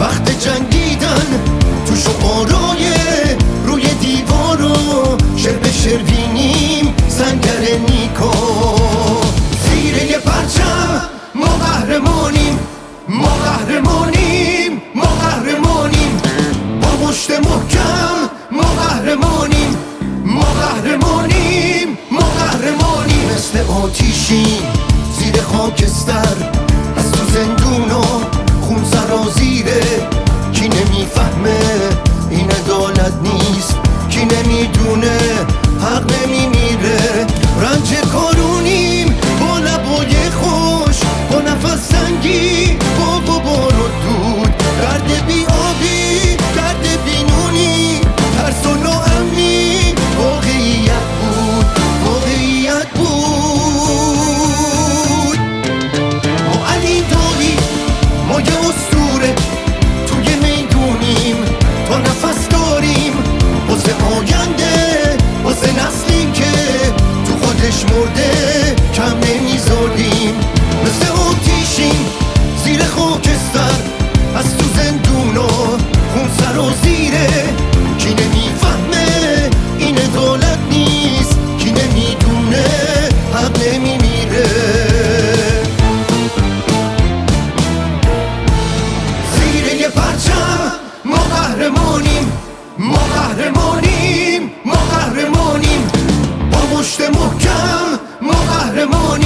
وقت جنگیدن تو شعارای روی دیوارو شعر به شروینیم سنگر نیکو. زیر یه پرچم ما قهرمانیم، ما قهرمانیم، ما قهرمانیم. با مشت محکم ما قهرمانیم، ما قهرمانیم، ما قهرمانیم. مثل آتیشیم زیر خاکستر، از تو زندونا خون سرازیره. کی نمیفهمه این عدالت نیست، کی نمیدونه حق نمیمیره. رنج کارونیم با لبای خوش، با نفس سنگی، با غبار و دود. درد بی آبی، درد بی نونی، ترس و ناامنی واقعیت بود، واقعیت بود. ما علی دایی، ما یه اسطوره توی میدونیم، تا نفس داریم واسه آینده، واسه نسلی که تو خودش مرده کم نمیذاریم. مثل آتیشیم زیر خاکستر، از تو زندونا خون سرازیره. کی نمیفهمه این عدالت نیست، کی نمیدونه حق نمیمیره. زیر یه پرچم ما قهرمانیم، ما قهرمانیم، ما قهرمانیم. با مشت محکم ما قهرمانیم.